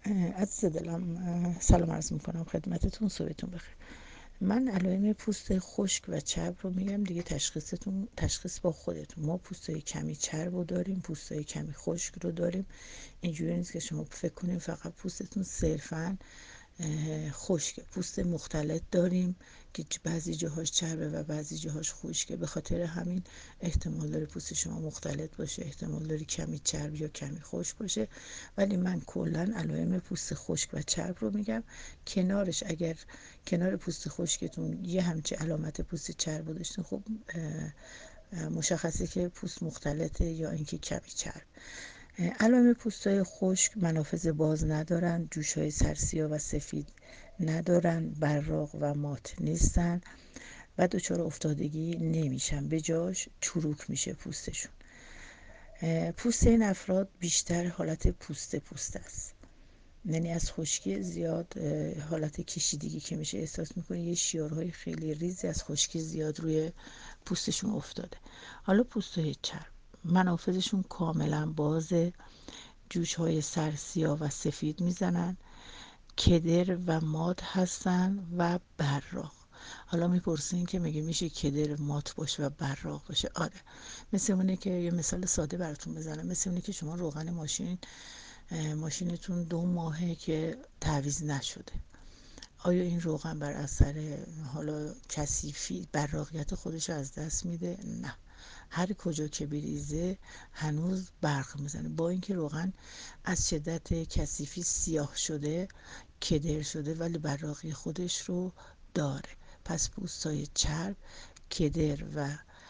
عزیز دلم، سلام عرض میکنم خدمتتون. صبحتون بخیر. من علائم پوست خشک و چرب رو میگم دیگه، تشخیص با خودتون. ما پوستای کمی چرب رو داریم، پوستای کمی خشک رو داریم. اینجوری نیست که شما فکر کنیم فقط پوستتون صرفاً خشکه. پوست مختلط داریم که بعضی جاهاش چربه و بعضی جاهاش خشکه. به خاطر همین احتمال داره پوست شما مختلط باشه، احتمال داره کمی چرب یا کمی خشک باشه. ولی من کلا علائم پوست خشک و چرب رو میگم. کنارش اگر کنار پوست خشکتون یه همچی علامت پوست چرب رو داشتین، خب مشخصه که پوست مختلطه یا اینکه کمی چرب. علائم پوستای خشک منافذ باز ندارن، جوشهای سرسیا و سفید ندارن، براق و مات نیستن و دچار افتادگی نمیشن، به جاش چروک میشه پوستشون. پوست این افراد بیشتر حالت پوست است، یعنی از خشکی زیاد حالت کشیدگی که میشه احساس میکنه، یه شیارهای خیلی ریزی از خشکی زیاد روی پوستشون افتاده. حالا پوستای چرب منافذشون کاملا بازه، جوشهای سرسیا و سفید میزنن، کدر و مات هستن و براق. حالا میپرسین که میشه کدر مات باشه و براق باشه؟ آره، مثل اونه که یه مثال ساده براتون بزنم، مثل اونه که شما روغن ماشینتون 2 ماهه که تعویض نشده. آیا این روغن بر اثر حالا کثیفی براقیت خودش از دست میده؟ نه، هر کجا که بریزه هنوز برق میزنه. با اینکه روغن از شدت کثیفی سیاه شده، کدر شده، ولی براقی خودش رو داره. پس پوستای چرب کدر و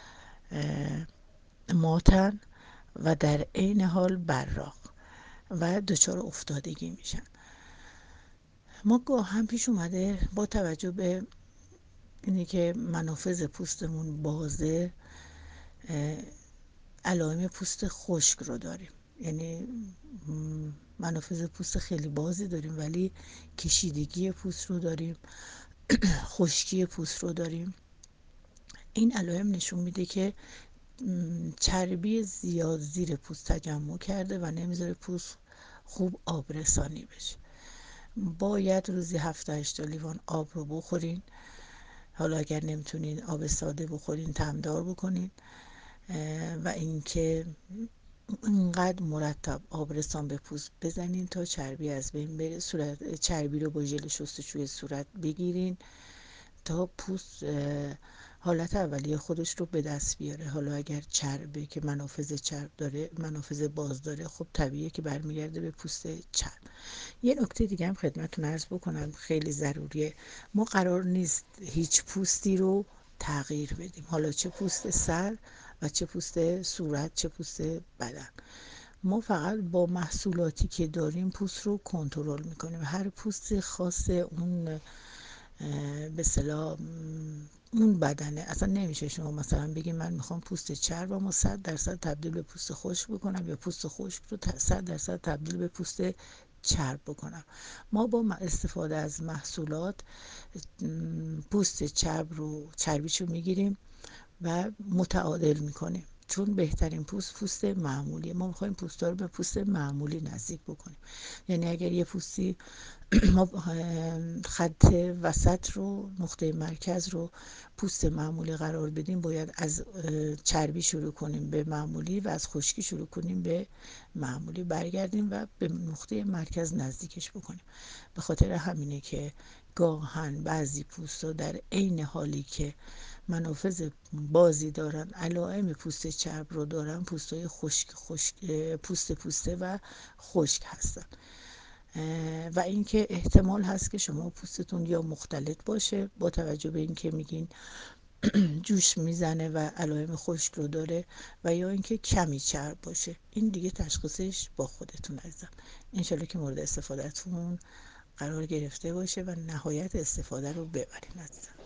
ماتن و در عین حال براق و دچار افتادگی میشن. ما گاهن پیش اومده با توجه به اینه که منافذ پوستمون بازه، علائم پوست خشک رو داریم، یعنی منافذ پوست خیلی بازی داریم ولی کشیدگی پوست رو داریم، خشکی پوست رو داریم. این علائم نشون میده که چربی زیاد زیر پوست تجمع کرده و نمیذاره پوست خوب آب رسانی بشه. باید روزی 7-8 لیوان آب رو بخورین. حالا اگر نمیتونین آب ساده بخورین، تمدار بکنین و اینکه اینقدر مرتب آبرسان به پوست بزنین تا چربی از بین بره. چربی رو با ژل شستشوی صورت بگیرین تا پوست حالت اولیه خودش رو به دست بیاره. حالا اگر چربه که منافذ چرب داره، منافذ باز داره، خب طبیعیه که برمیگرده به پوست چرب. یه نکته دیگه هم خدمتتون عرض بکنم، خیلی ضروریه. ما قرار نیست هیچ پوستی رو تغییر بدیم، حالا چه پوست سر و چه پوست صورت، چه پوست بدن. ما فقط با محصولاتی که داریم پوست رو کنترل میکنیم. هر پوست خاص اون به اصطلاح اون بدنه. اصلا نمیشه شما مثلا بگی من میخوام پوست چربم و 100% تبدیل به پوست خشک بکنم یا پوست خشک رو 100% تبدیل به پوست چرب بکنم. ما با استفاده از محصولات پوست چربیشو میگیریم و متعادل میکنیم، چون بهترین پوست معمولیه. ما میخوایم پوستا رو به پوست معمولی نزدیک بکنیم. یعنی اگر یه پوستی ما خط وسط رو، نقطه مرکز رو پوست معمولی قرار بدیم، باید از چربی شروع کنیم به معمولی و از خشکی شروع کنیم به معمولی، برگردیم و به نقطه مرکز نزدیکش بکنیم. به خاطر همینه که گاهن بعضی پوستا در عین حالی که منافذ بازی دارن، علائم پوست چرب رو دارن، پوستای پوسته و خشک هستن. و اینکه احتمال هست که شما پوستتون یا مختلط باشه با توجه به اینکه میگین جوش میزنه و علائم خشک رو داره، و یا اینکه کمی چرب باشه. این دیگه تشخیصش با خودتون عزیزم. انشالله که مورد استفادهتون قرار گرفته باشه و نهایت استفاده رو ببرین عزیزم.